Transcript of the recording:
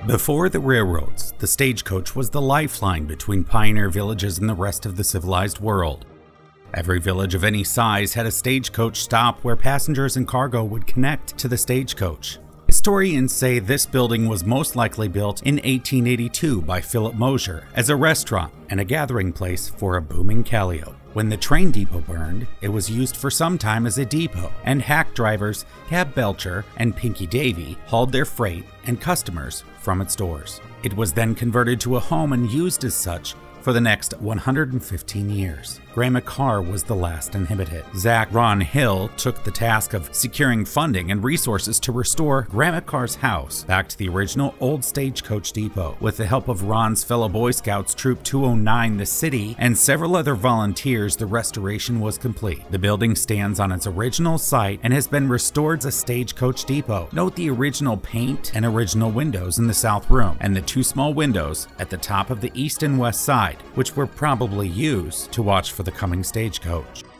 Before the railroads, the stagecoach was the lifeline between pioneer villages and the rest of the civilized world. Every village of any size had a stagecoach stop where passengers and cargo would connect to the stagecoach. Historians say this building was most likely built in 1882 by Philip Mosier as a restaurant and a gathering place for a booming Calliope. When the train depot burned, it was used for some time as a depot, and hack drivers Cab Belcher and Pinky Davy hauled their freight and customers from its doors. It was then converted to a home and used as such for the next 115 years. Graham Carr was the last inhabitant. Zach Ron Hill took the task of securing funding and resources to restore Graham Carr's house back to the original old stagecoach depot. With the help of Ron's fellow Boy Scouts Troop 209 The City and several other volunteers, the restoration was complete. The building stands on its original site and has been restored as a stagecoach depot. Note the original paint and original windows in the south room and the two small windows at the top of the east and west side, which were probably used to watch for the coming stagecoach.